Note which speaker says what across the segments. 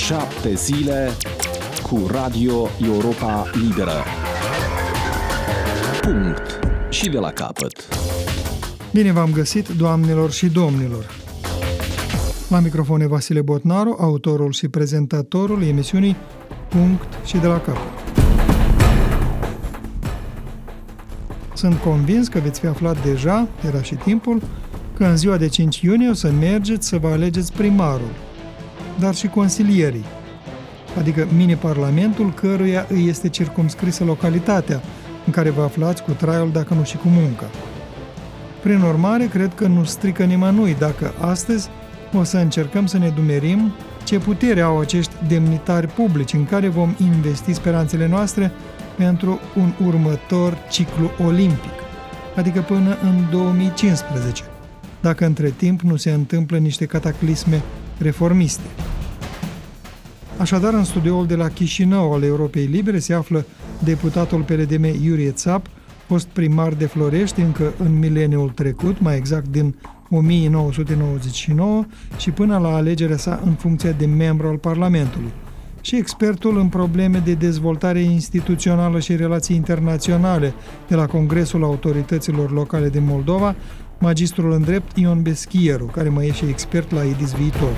Speaker 1: 7 zile cu Radio Europa Liberă. Punct. Și de la capăt.
Speaker 2: Bine v-am găsit, doamnelor și domnilor! La microfon e Vasile Botnaru, autorul și prezentatorul emisiunii Punct și de la capăt. Sunt convins că veți fi aflat deja, era și timpul, că în ziua de 5 iunie o să mergeți să vă alegeți primarul, dar și consilierii, adică mini-parlamentul căruia îi este circumscrisă localitatea în care vă aflați cu traiul, dacă nu și cu munca. Prin urmare, cred că nu strică nimănui dacă astăzi o să încercăm să ne dumerim ce putere au acești demnitari publici în care vom investi speranțele noastre pentru un următor ciclu olimpic, adică până în 2015, dacă între timp nu se întâmplă niște cataclisme reformiste. Așadar, în studioul de la Chișinău al Europei Libere se află deputatul PLDM Iurie Țap, fost primar de Florești încă în mileniul trecut, mai exact din 1999 și până la alegerea sa în funcția de membru al Parlamentului, și expertul în probleme de dezvoltare instituțională și relații internaționale de la Congresul Autorităților Locale din Moldova, magistrul în drept Ion Beschieru, care mai e și expert la IDIS Viitor.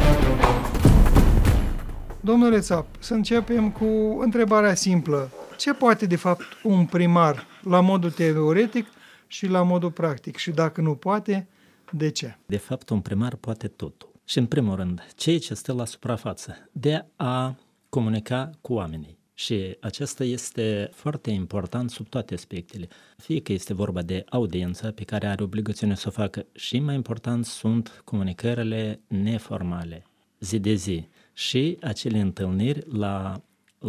Speaker 2: Domnule Țap, să începem cu întrebarea simplă. Ce poate de fapt un primar la modul teoretic și la modul practic? Și dacă nu poate, de ce?
Speaker 3: De fapt, un primar poate totul. Și în primul rând, ceea ce stă la suprafață, de a comunica cu oamenii. Și acesta este foarte important sub toate aspectele. Fie că este vorba de audiență pe care are obligațiune să o facă, și mai important sunt comunicările neformale, zi de zi, și acele întâlniri la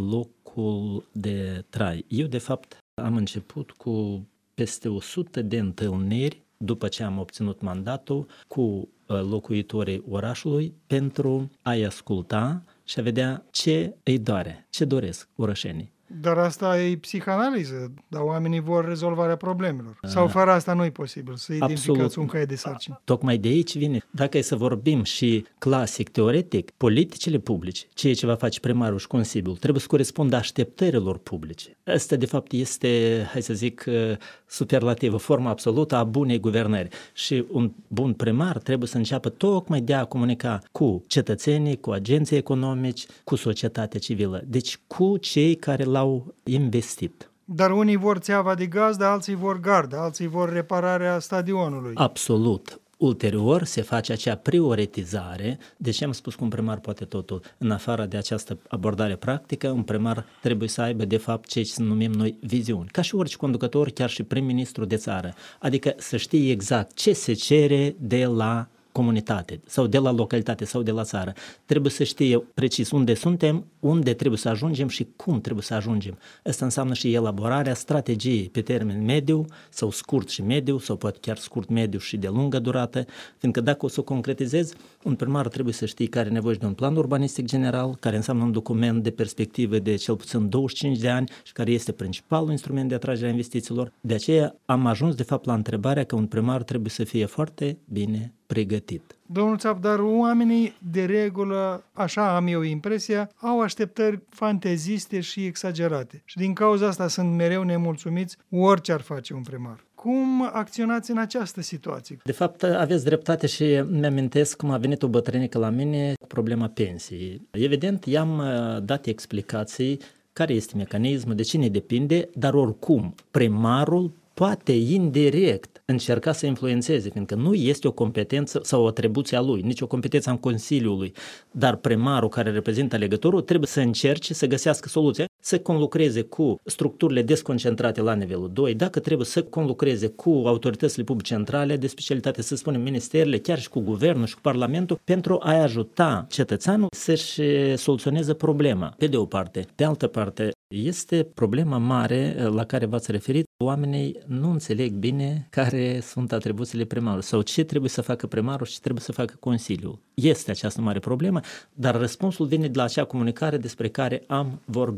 Speaker 3: locul de trai. Eu, de fapt, am început cu peste 100 de întâlniri după ce am obținut mandatul cu locuitorii orașului pentru a-i asculta și a vedea ce îi doare, ce doresc orășenii.
Speaker 2: Dar asta e psihanaliză, dar oamenii vor rezolvarea problemelor. Sau fără asta nu e posibil să identificați un caiet de sarcini.
Speaker 3: Tocmai de aici vine. Dacă e să vorbim și clasic, teoretic, politicile publice, ceea ce va face primarul și consiliul, trebuie să corespundă așteptărilor publice. Asta, de fapt, este, hai să zic, superlativă, forma absolută a bunei guvernări. Și un bun primar trebuie să înceapă tocmai de a comunica cu cetățenii, cu agenții economici, cu societatea civilă. Deci cu cei care l-au investit.
Speaker 2: Dar unii vor țeava de gazdă, alții vor gardă, alții vor repararea stadionului.
Speaker 3: Absolut. Ulterior se face acea prioritizare. De ce am spus că un primar poate totul? În afară de această abordare practică, un primar trebuie să aibă, de fapt, ce numim noi viziuni. Ca și orice conducător, chiar și prim-ministru de țară. Adică să știe exact ce se cere de la comunitate sau de la localitate sau de la țară. Trebuie să știe precis unde suntem, unde trebuie să ajungem și cum trebuie să ajungem. Asta înseamnă și elaborarea strategiei pe termen mediu sau scurt și mediu sau poate chiar scurt, mediu și de lungă durată, fiindcă dacă o să o concretizez, un primar trebuie să știe care are nevoie de un plan urbanistic general, care înseamnă un document de perspectivă de cel puțin 25 de ani și care este principalul instrument de atragere a investițiilor. De aceea am ajuns de fapt la întrebarea că un primar trebuie să fie foarte bine pregătit.
Speaker 2: Domnul Țap, dar oamenii de regulă, așa am eu impresia, au așteptări fanteziste și exagerate. Și din cauza asta sunt mereu nemulțumiți orice ar face un primar. Cum acționați în această situație?
Speaker 3: De fapt, aveți dreptate și mi-amintesc cum a venit o bătrânică la mine cu problema pensiei. Evident, i-am dat explicații care este mecanismul, de cine depinde, dar oricum primarul poate indirect încerca să influențeze, fiindcă nu este o competență sau o atribuție a lui, nici o competență a Consiliului, dar primarul care reprezintă alegătorul trebuie să încerce să găsească soluția, să conlucreze cu structurile desconcentrate la nivelul 2, dacă trebuie să conlucreze cu autoritățile publice centrale de specialitate, să spunem ministerele, chiar și cu guvernul și cu parlamentul, pentru a-i ajuta cetățeanul să-și soluționeze problema, pe de o parte. Pe altă parte, este problema mare la care v-ați referit. Oamenii nu înțeleg bine care sunt atribuțiile primarului sau ce trebuie să facă primarul și ce trebuie să facă Consiliul. Este această mare problemă, dar răspunsul vine de la acea comunicare despre care am vorbit.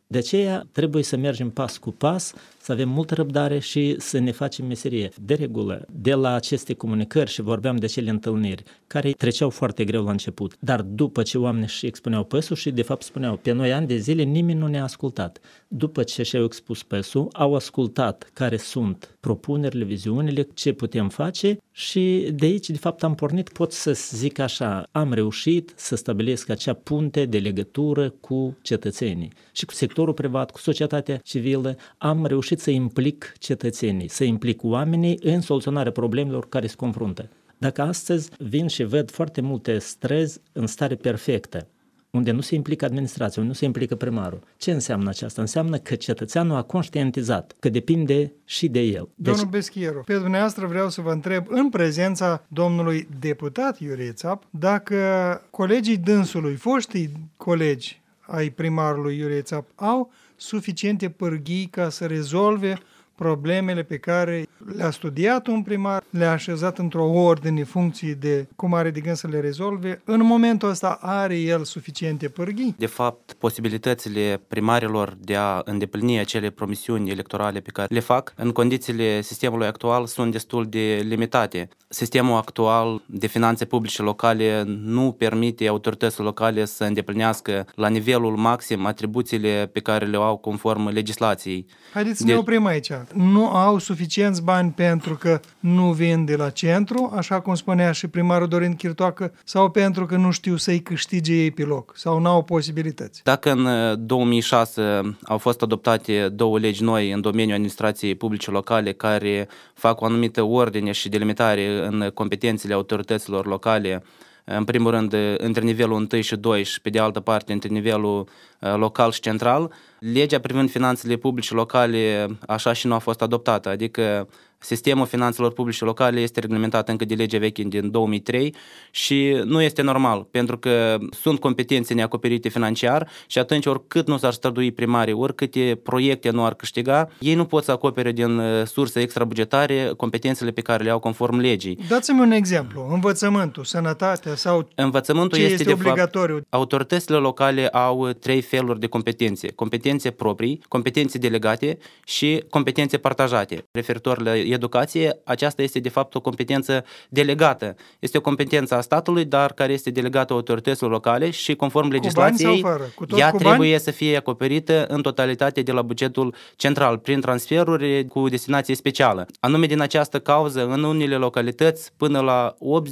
Speaker 3: De aceea trebuie să mergem pas cu pas, să avem multă răbdare și să ne facem meserie. De regulă, de la aceste comunicări și vorbeam de cele întâlniri, care treceau foarte greu la început, dar după ce oamenii și expuneau PES-ul și de fapt spuneau, pe noi ani de zile nimeni nu ne-a ascultat. După ce și-au expus PES-ul, au ascultat care sunt propunerile, viziunile, ce putem face și de aici, de fapt, am pornit, pot să zic așa, am reușit să stabilesc acea punte de legătură cu cetățenii și cu sectorul privat, cu societatea civilă, am reușit să implic cetățenii, să implic oamenii în soluționarea problemelor care se confruntă. Dacă astăzi vin și văd foarte multe străzi în stare perfectă, unde nu se implică administrația, unde nu se implică primarul. Ce înseamnă aceasta? Înseamnă că cetățeanul a conștientizat, că depinde și de el.
Speaker 2: Domnul Beschieru, pe dumneavoastră vreau să vă întreb, în prezența domnului deputat Iurie Țap, dacă colegii dânsului, foștii colegi ai primarului Iurie Țap, au suficiente pârghii ca să rezolve problemele pe care le-a studiat un primar, le-a așezat într-o ordine funcție de cum are de gând să le rezolve. În momentul ăsta are el suficiente pârghii?
Speaker 4: De fapt, posibilitățile primarilor de a îndeplini acele promisiuni electorale pe care le fac, în condițiile sistemului actual, sunt destul de limitate. Sistemul actual de finanțe publice locale nu permite autorităților locale să îndeplinească la nivelul maxim atribuțiile pe care le au conform legislației.
Speaker 2: Haideți să ne oprim aici. Nu au suficienți bani pentru că nu vin de la centru, așa cum spunea și primarul Dorin Chirtoacă, sau pentru că nu știu să-i câștige ei pe loc, sau nu au posibilități.
Speaker 4: Dacă în 2006 au fost adoptate 2 legi noi în domeniul administrației publice locale care fac o anumită ordine și delimitare în competențele autorităților locale, în primul rând între nivelul 1 și 2 și pe de altă parte între nivelul local și central, legea privind finanțele publice locale așa și nu a fost adoptată, adică sistemul finanțelor publice locale este reglementat încă de legea veche din 2003 și nu este normal, pentru că sunt competențe neacoperite financiar și atunci oricât nu s-ar strădui primarii, oricâte proiecte nu ar câștiga, ei nu pot să acopere din surse extrabugetare competențele pe care le au conform legii.
Speaker 2: Dați-mi un exemplu, învățământul, sănătatea sau
Speaker 4: învățământul
Speaker 2: ce este
Speaker 4: de
Speaker 2: obligatoriu?
Speaker 4: Fapt, autoritățile locale au 3 feluri de competențe. Competențe proprii, competențe delegate și competențe partajate. Referitor la educație, aceasta este de fapt o competență delegată. Este o competență a statului, dar care este delegată autorităților locale și conform legislației, ea trebuie să fie acoperită în totalitate de la bugetul central, prin transferuri cu destinație specială. Anume din această cauză, în unele localități, până la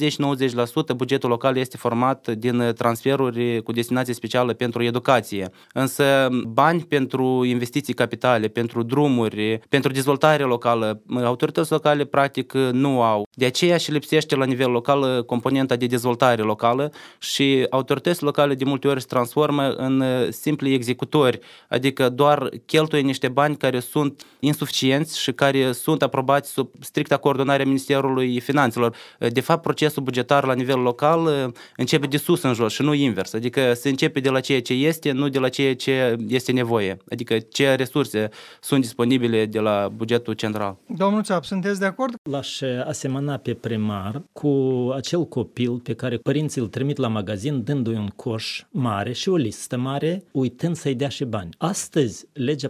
Speaker 4: 80-90% bugetul local este format din transferuri cu destinație specială pentru educație. Însă bani pentru investiții capitale, pentru drumuri, pentru dezvoltare locală, autorități locale practic nu au. De aceea și lipsește la nivel local componenta de dezvoltare locală și autorități locale de multe ori se transformă în simpli executori, adică doar cheltuie niște bani care sunt insuficienți și care sunt aprobați sub stricta coordonare a Ministerului Finanțelor. De fapt, procesul bugetar la nivel local începe de sus în jos și nu invers, adică se începe de la ceea ce este, nu de la ceea ce este nevoie, adică ce resurse sunt disponibile de la bugetul central.
Speaker 2: Domnul Țap, sunteți de acord?
Speaker 3: L-aș asemăna pe primar cu acel copil pe care părinții îl trimit la magazin dându-i un coș mare și o listă mare, uitând să-i dea și bani. Astăzi, legea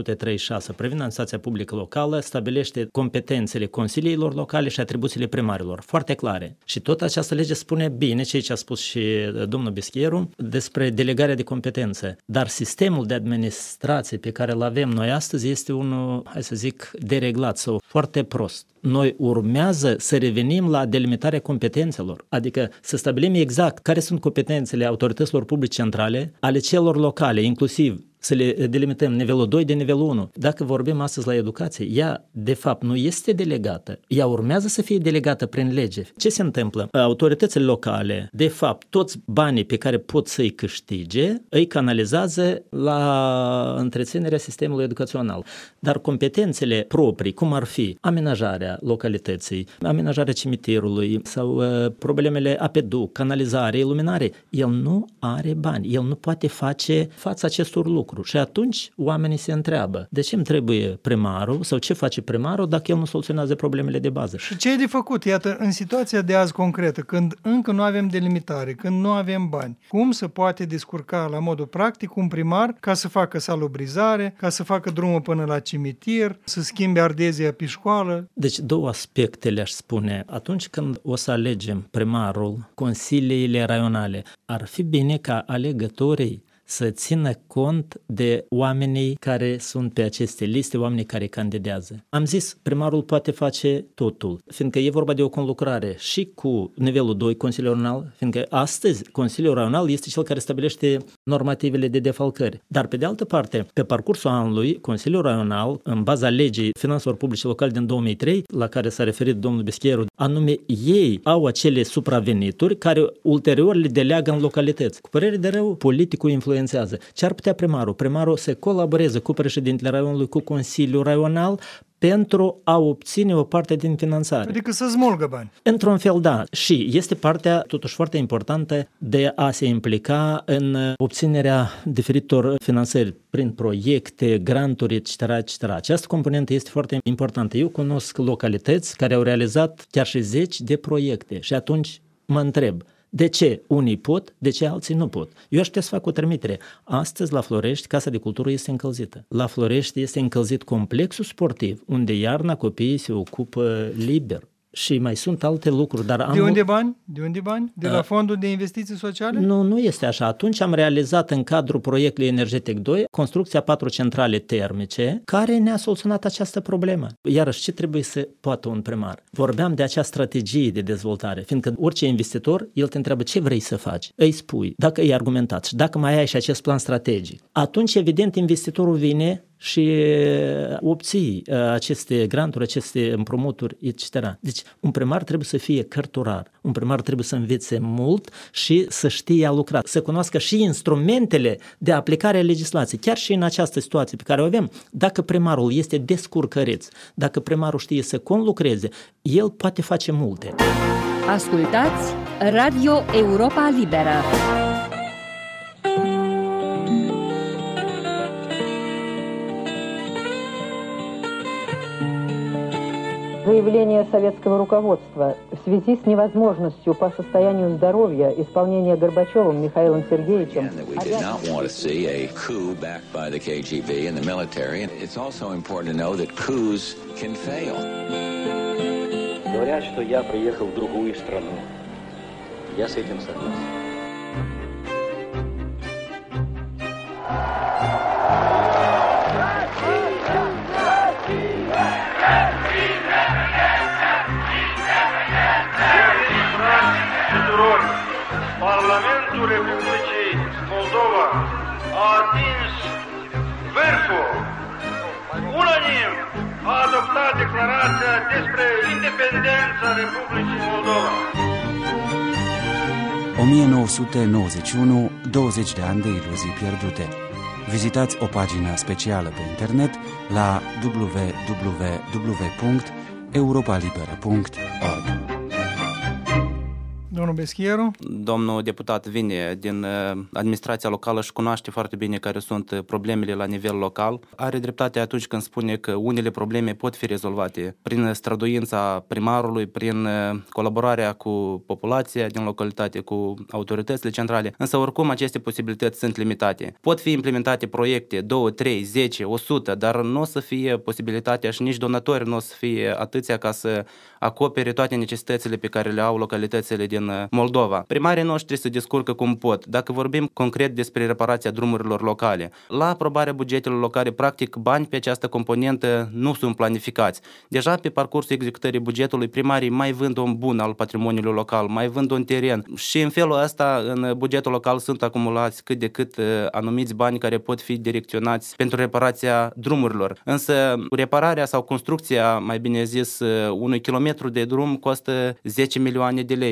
Speaker 3: 436 privind administrația publică locală stabilește competențele consiliilor locale și atribuțiile primarilor, foarte clare. Și tot această lege spune bine, ceea ce a spus și domnul Beschieru, despre delegarea de competențe. Dar sistemul de administrație pe care îl avem noi astăzi este unul, hai să zic, dereglat sau foarte prost. Noi urmează să revenim la delimitarea competențelor, adică să stabilim exact care sunt competențele autorităților publice centrale, ale celor locale, inclusiv să le delimităm nivelul 2 de nivelul 1. Dacă vorbim astăzi la educație, ea de fapt nu este delegată, ea urmează să fie delegată prin lege. Ce se întâmplă? Autoritățile locale, de fapt, toți banii pe care pot să-i câștige, îi canalizează la întreținerea sistemului educațional. Dar competențele proprii, cum ar fi amenajarea localității, amenajarea cimitirului sau problemele apeduc, canalizare, iluminare, el nu are bani, el nu poate face față acestor lucruri. lucru. Și atunci oamenii se întreabă, de ce îmi trebuie primarul sau ce face primarul dacă el nu soluționează problemele de bază?
Speaker 2: Și ce e de făcut? Iată, în situația de azi concretă, când încă nu avem delimitare, când nu avem bani, cum se poate descurca la modul practic un primar ca să facă salubrizare, ca să facă drumul până la cimitir, să schimbe ardezia pe școală?
Speaker 3: Deci două aspecte le-aș spune. Atunci când o să alegem primarul, consiliile raionale, ar fi bine ca alegătorii să țină cont de oamenii care sunt pe aceste liste, oamenii care candidează. Am zis, primarul poate face totul, fiindcă e vorba de o conlucrare și cu nivelul 2, Consiliul Raional, fiindcă astăzi Consiliul Raional este cel care stabilește normativele de defalcări. Dar pe de altă parte, pe parcursul anului, Consiliul Raional, în baza legii finanțelor publice locale din 2003, la care s-a referit domnul Beschieru, anume ei au acele supravenituri care ulterior le deleagă în localități. Cu părere de rău, politicul influențează. Ce ar putea primarul? Primarul să colaboreze cu președintele raionului, cu Consiliul Raional pentru a obține o parte din finanțare.
Speaker 2: Adică să smulgă bani.
Speaker 3: Într-un fel, da. Și este partea, totuși, foarte importantă de a se implica în obținerea diferitor finanțări prin proiecte, granturi, etc., etc. Această componentă este foarte importantă. Eu cunosc localități care au realizat chiar și 10 de proiecte și atunci mă întreb, de ce unii pot, de ce alții nu pot? Eu aș putea să fac o trimitere. Astăzi, la Florești, Casa de Cultură este încălzită. La Florești este încălzit complexul sportiv, unde iarna copiii se ocupă liber. Și mai sunt alte lucruri, dar
Speaker 2: De unde bani? De unde bani? De la Fondul de Investiții Sociale?
Speaker 3: Nu este așa. Atunci am realizat în cadrul proiectului Energetic 2 construcția 4 centrale termice care ne-a soluționat această problemă. Iarăși, ce trebuie să poată un primar? Vorbeam de acea strategie de dezvoltare, fiindcă orice investitor, el te întreabă ce vrei să faci. Îi spui, dacă e argumentat și dacă mai ai și acest plan strategic, atunci, evident, investitorul vine și obții aceste granturi, aceste împrumuturi, etc. Deci, un primar trebuie să fie cărturar, un primar trebuie să învețe mult și să știe a lucra, să cunoască și instrumentele de aplicare a legislației. Chiar și în această situație pe care o avem, dacă primarul este descurcăreț, dacă primarul știe să conlucreze, el poate face multe.
Speaker 5: Ascultați Radio Europa Liberă.
Speaker 6: Заявление советского руководства в связи с невозможностью по состоянию здоровья исполнения Горбачевым Михаилом Сергеевичем.
Speaker 7: We did not want to see a coup backed by the KGB and the military. It's also important to know that coups can fail.
Speaker 8: Говорят, что я приехал в другую страну. Я с этим согласен.
Speaker 9: Parlamentul Republicii Moldova a atins vârful. Unanim a adoptat declarația despre independența Republicii Moldova.
Speaker 10: 1991, 20 de ani de iluzii pierdute. Vizitați o pagină specială pe internet la www.europalibera.org.
Speaker 2: Domnul Beschieru?
Speaker 4: Domnul deputat vine din administrația locală și cunoaște foarte bine care sunt problemele la nivel local. Are dreptate atunci când spune că unele probleme pot fi rezolvate prin străduința primarului, prin colaborarea cu populația din localitate, cu autoritățile centrale. Însă oricum aceste posibilități sunt limitate. Pot fi implementate proiecte 2, 3, 10, 100, dar nu o să fie posibilitatea și nici donatori nu o să fie atâția ca să acopere toate necesitățile pe care le au localitățile din Moldova. Primarii noștri se descurcă cum pot. Dacă vorbim concret despre reparația drumurilor locale, la aprobarea bugetelor locale, practic, bani pe această componentă nu sunt planificați. Deja pe parcursul executării bugetului, primarii mai vând un bun al patrimoniului local, mai vând un teren și în felul ăsta, în bugetul local sunt acumulați cât de cât anumiți bani care pot fi direcționați pentru reparația drumurilor. Însă, repararea sau construcția, mai bine zis, unui kilometru de drum costă 10 milioane de lei. Putem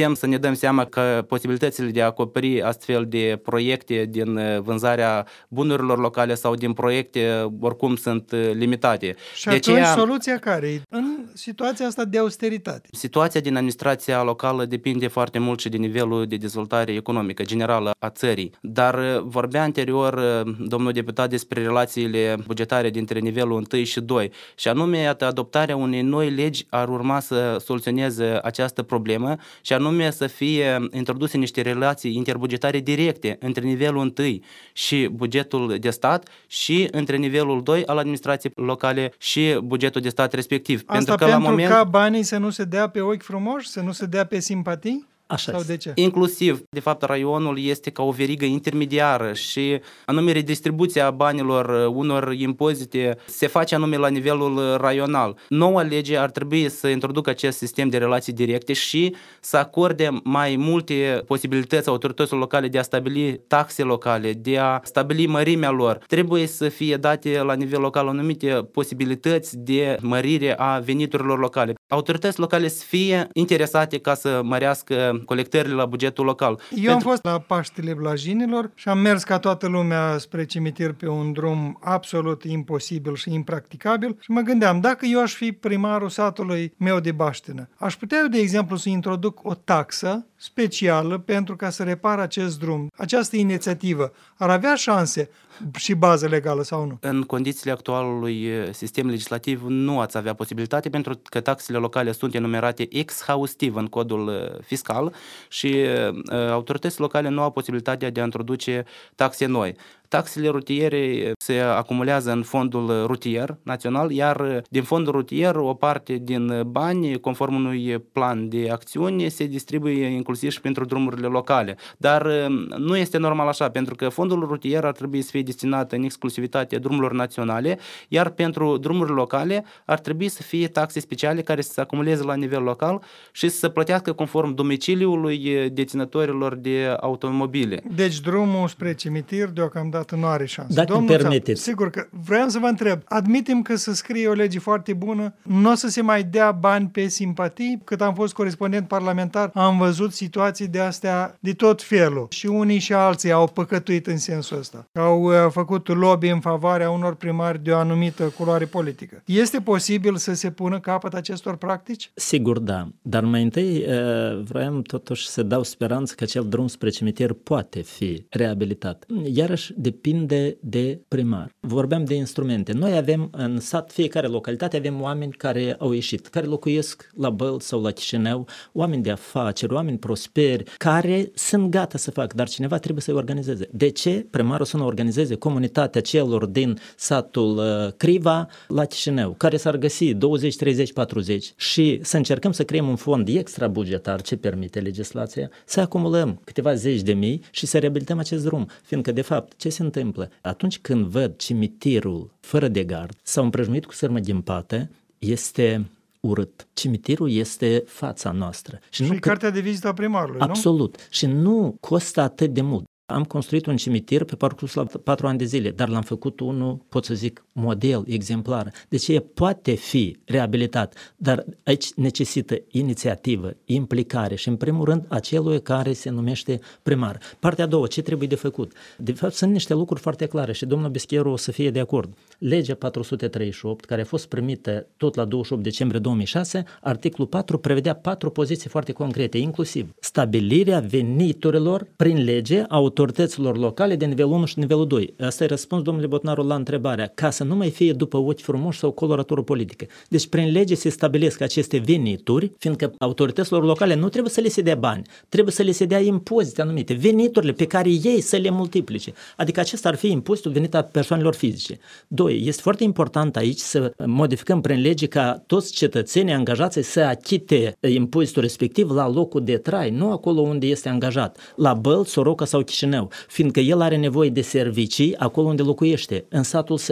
Speaker 4: putem să ne dăm seama că posibilitățile de a acoperi astfel de proiecte din vânzarea bunurilor locale sau din proiecte oricum sunt limitate.
Speaker 2: Și atunci soluția care e în situația asta de austeritate?
Speaker 4: Situația din administrația locală depinde foarte mult și de nivelul de dezvoltare economică generală a țării. Dar vorbea anterior domnul deputat despre relațiile bugetare dintre nivelul 1 și 2 și anume adoptarea unei noi legi ar urma să soluționeze această problemă și anume să fie introduse niște relații interbugetare directe între nivelul 1 și bugetul de stat și între nivelul 2 al administrației locale și bugetul de stat respectiv.
Speaker 2: Asta pentru ca banii să nu se dea pe ochi frumoși, să nu se dea pe simpatii?
Speaker 3: Așa
Speaker 2: sau de ce?
Speaker 4: Inclusiv, de fapt, raionul este ca o verigă intermediară și anume redistribuția banilor unor impozite se face anume la nivelul raional. Noua lege ar trebui să introducă acest sistem de relații directe și să acorde mai multe posibilități autorităților locale de a stabili taxe locale, de a stabili mărimea lor. Trebuie să fie date la nivel local anumite posibilități de mărire a veniturilor locale. Autoritățile locale să fie interesate ca să mărească colectările la bugetul local.
Speaker 2: Eu am fost la Paștele Blajinilor și am mers ca toată lumea spre cimitir pe un drum absolut imposibil și impracticabil și mă gândeam, dacă eu aș fi primarul satului meu de baștină, aș putea eu, de exemplu, să introduc o taxă specială pentru ca să repar acest drum. Această inițiativă ar avea șanse și bază legală sau nu?
Speaker 4: În condițiile actualului sistem legislativ nu ați avea posibilitate pentru că taxele locale sunt enumerate exhaustiv în codul fiscal și autoritățile locale nu au posibilitatea de a introduce taxe noi. Taxele rutiere se acumulează în fondul rutier național, iar din fondul rutier o parte din bani, conform unui plan de acțiuni, se distribuie inclusiv și pentru drumurile locale. Dar nu este normal așa, pentru că fondul rutier ar trebui să fie destinat în exclusivitate drumurilor naționale, iar pentru drumurile locale ar trebui să fie taxe speciale care să se acumuleze la nivel local și să se plătească conform domiciliului deținătorilor de automobile.
Speaker 2: Deci drumul spre cimitir deocamdată nu are șansă.
Speaker 3: Dacă îmi permiteți.
Speaker 2: Sigur că vreau să vă întreb. Admitem că să scrie o lege foarte bună, nu o să se mai dea bani pe simpatii. Cât am fost corespondent parlamentar, am văzut situații de astea de tot felul. Și unii și alții au păcătuit în sensul ăsta. Au făcut lobby în favoarea unor primari de o anumită culoare politică. Este posibil să se pună capăt acestor practici?
Speaker 3: Sigur, da. Dar mai întâi vroiam totuși să dau speranță că acel drum spre cimitir poate fi reabilitat. Iarăși depinde de primar. Vorbeam de instrumente. Noi avem în sat, fiecare localitate, avem oameni care au ieșit, care locuiesc la Bălți sau la Chișinău, oameni de afaceri, oameni prosperi, care sunt gata să facă, dar cineva trebuie să-i organizeze. De ce primarul să nu organizeze comunitatea celor din satul Criva la Chișinău, care s-ar găsi 20, 30, 40 și să încercăm să creăm un fond extrabugetar, ce permite legislația, să acumulăm câteva zeci de mii și să reabilităm acest drum, fiindcă de fapt ce se întâmplă? Atunci când văd cimitirul fără de gard sau împrăjmuit cu sârmă ghimpată, este urât. Cimitirul este fața noastră.
Speaker 2: Și nu cartea de vizită a primarului,
Speaker 3: absolut. Nu? Și nu costă atât de mult. Am construit un cimitir pe parcursul la 4 ani de zile, dar l-am făcut unul, pot să zic, model, exemplar. Deci poate fi reabilitat, dar aici necesită inițiativă, implicare și, în primul rând, acelui care se numește primar. Partea a doua, ce trebuie de făcut? De fapt, sunt niște lucruri foarte clare și domnul Bescheru o să fie de acord. Legea 438, care a fost primită tot la 28 decembrie 2006, articolul 4 prevedea 4 poziții foarte concrete, inclusiv stabilirea veniturilor prin lege autorităților locale de nivelul 1 și nivelul 2. Asta e răspuns, domnule Botnaru, la întrebarea, ca să nu mai fie după ochi frumoși sau coloratură politică. Deci prin lege se stabilesc aceste venituri, fiindcă autorităților locale nu trebuie să le se dea bani, trebuie să le se dea impozite anumite, veniturile pe care ei să le multiplice. Adică acesta ar fi impozitul venit a persoanelor fizice. 2. Este foarte important aici să modificăm prin lege ca toți cetățenii angajați să achite impozitul respectiv la locul de trai, nu acolo unde este angajat, la Bălți, Soroca sau Chișinău, fiindcă el are nevoie de servicii acolo unde locuiește, în satul său.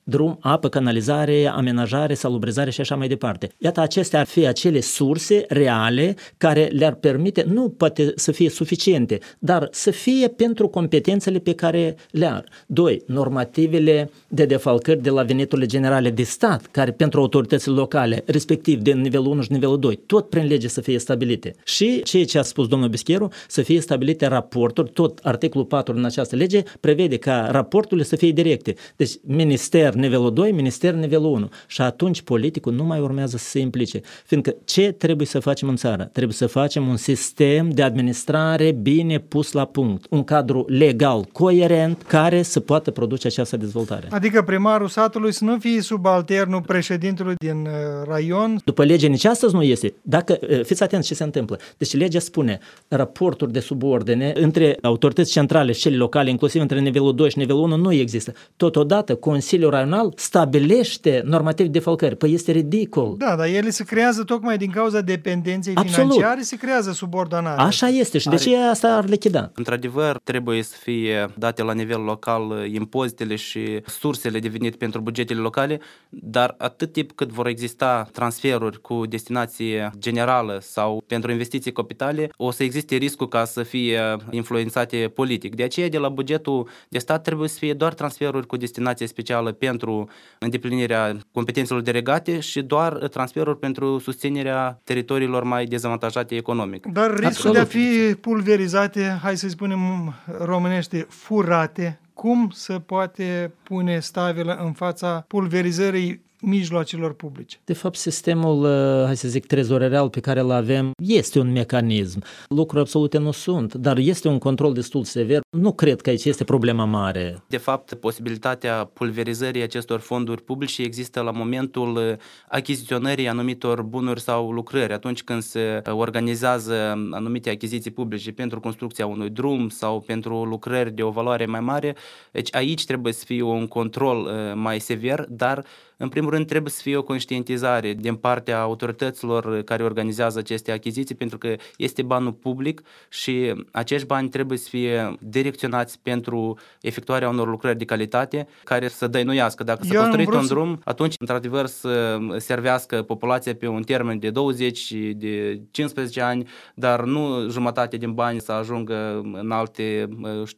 Speaker 3: drum, apă, canalizare, amenajare, salubrizare și așa mai departe. Iată, acestea ar fi acele surse reale care le-ar permite, nu poate să fie suficiente, dar să fie pentru competențele pe care le ar. 2. Normativele de defalcări de la veniturile generale de stat, care pentru autoritățile locale, respectiv de nivelul 1 și nivelul 2, tot prin lege să fie stabilite. Și ceea ce a spus domnul Bescheru, să fie stabilite raporturi, tot articolul 4 din această lege prevede ca raporturile să fie directe. Deci minister nivelul 2, minister nivelul 1. Și atunci politicul nu mai urmează să se implice. Fiindcă ce trebuie să facem în țară? Trebuie să facem un sistem de administrare bine pus la punct, un cadru legal coerent care să poată produce această dezvoltare.
Speaker 2: Adică primarul satului să nu fie subalternul președintelui din raion.
Speaker 3: După lege nici astăzi nu este. Dacă, fiți atenți ce se întâmplă. Deci legea spune raporturi de subordine între autorități centrale și cele locale, inclusiv între nivelul 2 și nivelul 1, nu există. Totodată, Consiliul Raional stabilește normativ de defalcări. Păi este ridicol.
Speaker 2: Da, dar ele se creează tocmai din cauza dependenței financiare, se creează subordonare.
Speaker 3: Așa este și de ce asta ar lichida?
Speaker 4: Într-adevăr, trebuie să fie date la nivel local impozitele și sursele de venit pentru bugetele locale, dar atât timp cât vor exista transferuri cu destinație generală sau pentru investiții capitale, o să existe riscul ca să fie influențate politic. De aceea, de la bugetul de stat trebuie să fie doar transferuri cu destinație specială pentru îndeplinirea competențelor delegate și doar transferuri pentru susținerea teritoriilor mai dezavantajate economic.
Speaker 2: Dar riscul de a fi pulverizate, hai să spunem românește, furate, cum se poate pune stabilă în fața pulverizării mijloacelor publice?
Speaker 3: De fapt, sistemul, hai să zic, trezorerial pe care îl avem este un mecanism. Lucruri absolute nu sunt, dar este un control destul sever. Nu cred că aici este problema mare.
Speaker 4: De fapt, posibilitatea pulverizării acestor fonduri publice există la momentul achiziționării anumitor bunuri sau lucrări, atunci când se organizează anumite achiziții publice pentru construcția unui drum sau pentru lucrări de o valoare mai mare. Deci aici trebuie să fie un control mai sever, dar în primul rând trebuie să fie o conștientizare din partea autorităților care organizează aceste achiziții, pentru că este banul public și acești bani trebuie să fie direcționați pentru efectuarea unor lucrări de calitate care să dăinuiască. Dacă s-a construit un drum, atunci într-adevăr să servească populația pe un termen de 20 și de 15 ani, dar nu jumătate din bani să ajungă în alte,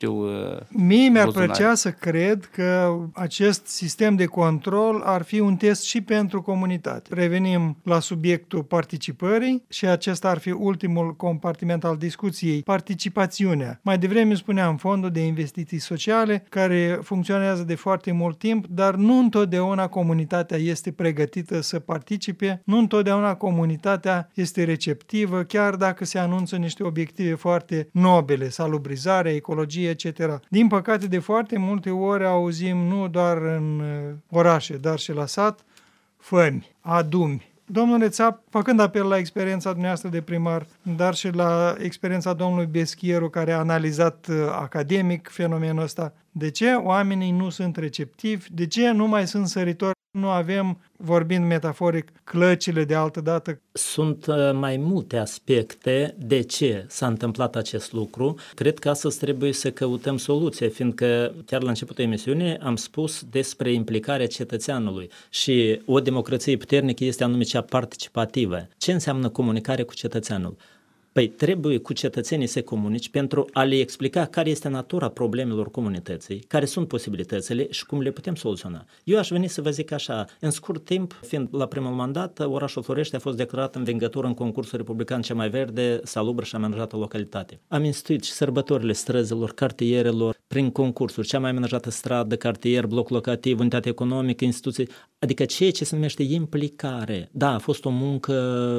Speaker 2: Mie mi-ar plăcea să cred că acest sistem de control ar fi un test și pentru comunitate. Revenim la subiectul participării și acesta ar fi ultimul compartiment al discuției, participațiunea. Mai devreme spuneam fondul de investiții sociale care funcționează de foarte mult timp, dar nu întotdeauna comunitatea este pregătită să participe, nu întotdeauna comunitatea este receptivă, chiar dacă se anunță niște obiective foarte nobile, salubrizare, ecologie, etc. Din păcate, de foarte multe ori auzim nu doar în orașe, dar și la sat, fămi, adumi. Domnule Țap, făcând apel la experiența dumneavoastră de primar, dar și la experiența domnului Bescheru, care a analizat academic fenomenul ăsta, de ce oamenii nu sunt receptivi? De ce nu mai sunt săritori? Nu avem, vorbind metaforic, clăcile de altă dată?
Speaker 3: Sunt mai multe aspecte de ce s-a întâmplat acest lucru. Cred că astăzi trebuie să căutăm soluție, fiindcă chiar la începutul emisiunii am spus despre implicarea cetățeanului și o democrație puternică este anume cea participativă. Ce înseamnă comunicare cu cetățeanul? Păi trebuie cu cetățenii să comunici pentru a le explica care este natura problemelor comunității, care sunt posibilitățile și cum le putem soluționa. Eu aș veni să vă zic așa, în scurt timp, fiind la primul mandat, orașul Florești a fost declarat învingător în concursul republican cea mai verde, salubră și amenajată localitate. Am instituit și sărbătorile străzilor, cartierelor, prin concursuri, cea mai amenajată stradă, cartier, bloc locativ, unitate economică, instituții, adică ceea ce se numește implicare. Da, a fost o muncă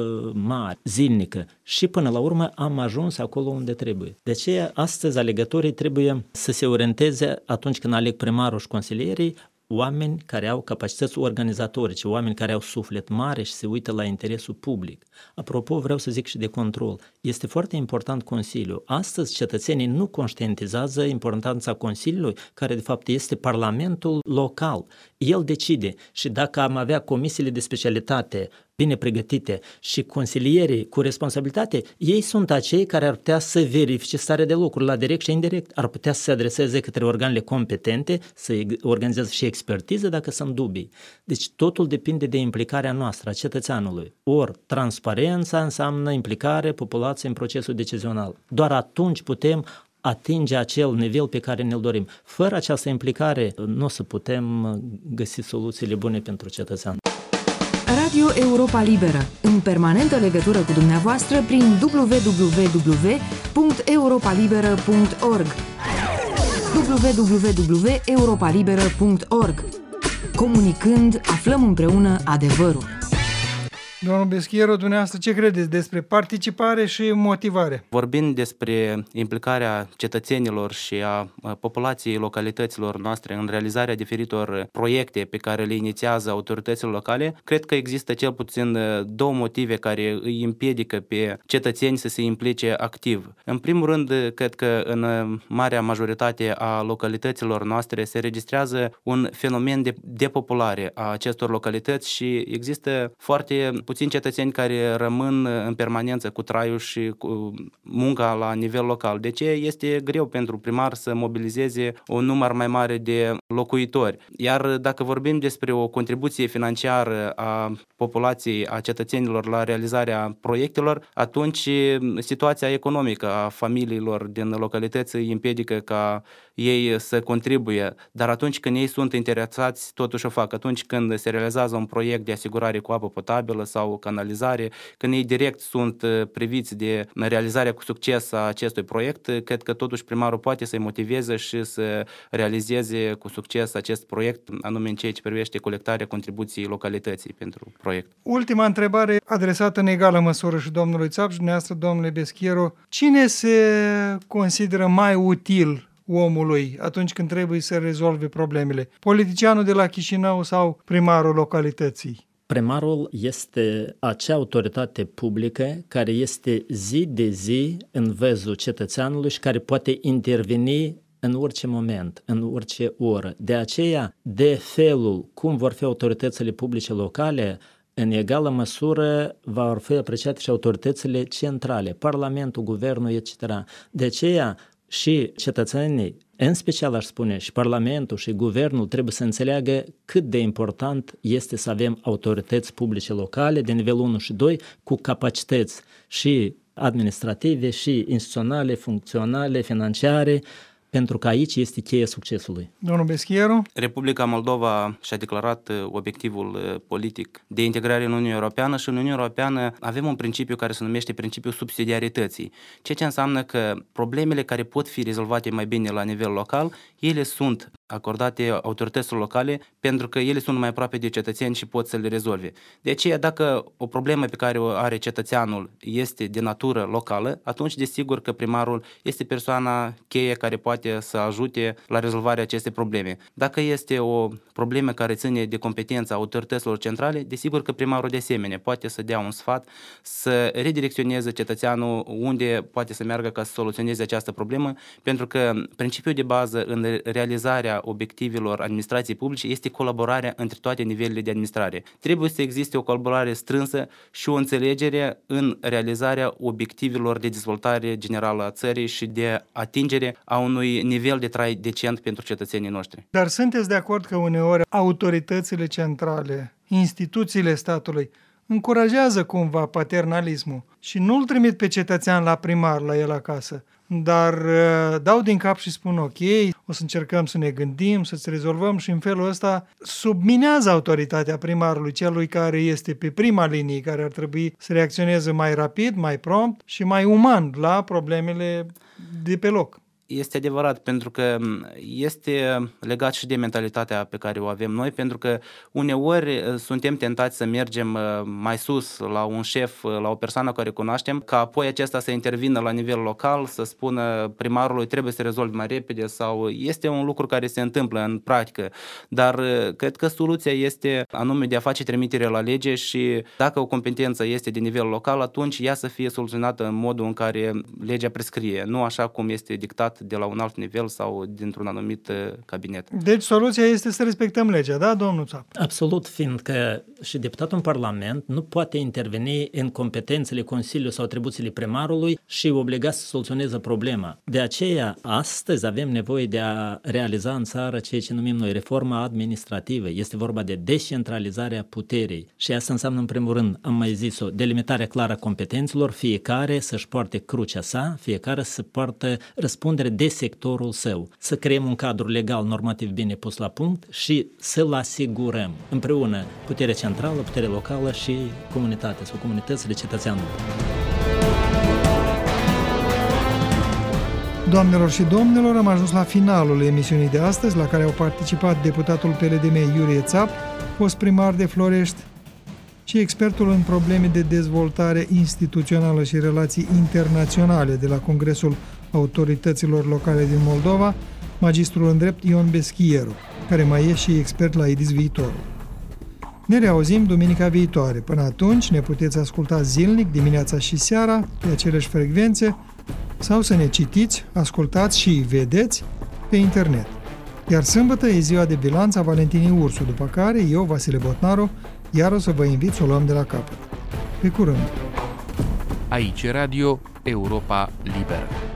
Speaker 3: mare, zilnică și până la urmă am ajuns acolo unde trebuie. De aceea, astăzi alegătorii trebuie să se orienteze atunci când aleg primarul și consilierii, oameni care au capacități organizatorice, oameni care au suflet mare și se uită la interesul public. Apropo, vreau să zic și de control. Este foarte important Consiliul. Astăzi cetățenii nu conștientizează importanța Consiliului, care de fapt este Parlamentul local. El decide și dacă am avea comisiile de specialitate bine pregătite și consilierii cu responsabilitate, ei sunt acei care ar putea să verifice starea de lucruri la direct și indirect, ar putea să se adreseze către organele competente, să organizeze și expertiză dacă sunt dubii. Deci totul depinde de implicarea noastră, a cetățeanului. Ori transparența înseamnă implicare populației în procesul decizional. Doar atunci putem atinge acel nivel pe care ne-l dorim. Fără această implicare nu o să putem găsi soluțiile bune pentru cetățean.
Speaker 11: Radio Europa Liberă, în permanentă legătură cu dumneavoastră prin www.europalibera.org www.europalibera.org. Comunicând, aflăm împreună adevărul.
Speaker 2: Domnul Beschero, dumneavoastră, ce credeți despre participare și motivare?
Speaker 4: Vorbind despre implicarea cetățenilor și a populației localităților noastre în realizarea diferitor proiecte pe care le inițiază autoritățile locale, cred că există cel puțin două motive care îi împiedică pe cetățeni să se implice activ. În primul rând, cred că în marea majoritate a localităților noastre se registrează un fenomen de depopulare a acestor localități și există foarte puțini cetățeni care rămân în permanență cu traiul și cu munca la nivel local. De ce este greu pentru primar să mobilizeze un număr mai mare de locuitori? Iar dacă vorbim despre o contribuție financiară a populației, a cetățenilor la realizarea proiectelor, atunci situația economică a familiilor din localități îi împiedică ca ei să contribuie, dar atunci când ei sunt interesați, totuși o fac. Atunci când se realizează un proiect de asigurare cu apă potabilă sau canalizare, când ei direct sunt priviți de realizarea cu succes a acestui proiect, cred că totuși primarul poate să-i motiveze și să realizeze cu succes acest proiect, anume în ceea ce privește colectarea contribuției localității pentru proiect.
Speaker 2: Ultima întrebare adresată în egală măsură și domnului Țap și dumneavoastră, domnule Beschero. Cine se consideră mai util omului atunci când trebuie să rezolve problemele? Politicianul de la Chișinău sau primarul localității?
Speaker 3: Primarul este acea autoritate publică care este zi de zi în văzul cetățeanului și care poate interveni în orice moment, în orice oră. De aceea, de felul cum vor fi autoritățile publice locale, în egală măsură vor fi apreciate și autoritățile centrale, Parlamentul, Guvernul, etc. De aceea, și cetățenii, în special aș spune, și Parlamentul și Guvernul trebuie să înțeleagă cât de important este să avem autorități publice locale de nivelul 1 și 2 cu capacități și administrative și instituționale, funcționale, financiare, pentru că aici este cheia succesului.
Speaker 2: Domnul Beschero?
Speaker 4: Republica Moldova și-a declarat obiectivul politic de integrare în Uniunea Europeană și în Uniunea Europeană avem un principiu care se numește principiul subsidiarității, ceea ce înseamnă că problemele care pot fi rezolvate mai bine la nivel local, ele sunt acordate autorităților locale pentru că ele sunt mai aproape de cetățeni și pot să le rezolve. De aceea, dacă o problemă pe care o are cetățeanul este de natură locală, atunci desigur că primarul este persoana cheie care poate să ajute la rezolvarea acestei probleme. Dacă este o problemă care ține de competența autorităților centrale, desigur că primarul de asemenea poate să dea un sfat, să redirecționeze cetățeanul unde poate să meargă ca să soluționeze această problemă, pentru că principiul de bază în realizarea obiectivelor administrației publice este colaborarea între toate nivelurile de administrare. Trebuie să existe o colaborare strânsă și o înțelegere în realizarea obiectivelor de dezvoltare generală a țării și de atingere a unui nivel de trai decent pentru cetățenii noștri.
Speaker 2: Dar sunteți de acord că uneori autoritățile centrale, instituțiile statului, încurajează cumva paternalismul și nu îl trimit pe cetățean la primar, la el acasă, dar dau din cap și spun ok, o să încercăm să ne gândim, să-ți rezolvăm și în felul ăsta subminează autoritatea primarului, celui care este pe prima linie, care ar trebui să reacționeze mai rapid, mai prompt și mai uman la problemele de pe loc.
Speaker 4: Este adevărat, pentru că este legat și de mentalitatea pe care o avem noi, pentru că uneori suntem tentați să mergem mai sus la un șef, la o persoană care cunoaștem, ca apoi acesta să intervină la nivel local, să spună primarului trebuie să rezolvi mai repede sau este un lucru care se întâmplă în practică. Dar cred că soluția este anume de a face trimitere la lege și dacă o competență este de nivel local, atunci ea să fie soluționată în modul în care legea prescrie, nu așa cum este dictat luat de la un alt nivel sau dintr-un anumit cabinet.
Speaker 2: Deci soluția este să respectăm legea, da, domnul Țap?
Speaker 3: Absolut, fiindcă și deputatul în Parlament nu poate interveni în competențele Consiliului sau atribuțiile primarului și obliga să soluționeze problema. De aceea, astăzi avem nevoie de a realiza în țară ceea ce numim noi reforma administrativă. Este vorba de descentralizarea puterii și asta înseamnă, în primul rând, am mai zis-o, delimitarea clară a competențelor, fiecare să-și poarte crucea sa, fiecare să poartă răspundere de sectorul său. Să creăm un cadru legal, normativ bine pus la punct și să-l asigurăm împreună puterea centrală, puterea locală și comunitatea sau comunitățile cetățeanului.
Speaker 2: Doamnelor și domnilor, am ajuns la finalul emisiunii de astăzi, la care au participat deputatul PLDM Iurie Țap, fost primar de Florești, și expertul în probleme de dezvoltare instituțională și relații internaționale de la Congresul Autorităților Locale din Moldova, magistrul în drept Ion Beschieru, care mai e și expert la IDIS Viitorul. Ne reauzim duminica viitoare. Până atunci ne puteți asculta zilnic, dimineața și seara, pe aceleași frecvențe, sau să ne citiți, ascultați și vedeți pe internet. Iar sâmbătă e ziua de bilanț a Valentinii Ursu, după care eu, Vasile Botnaru, iar o să vă invit să o luăm de la capăt. Pe curând!
Speaker 12: Aici Radio Europa Liberă.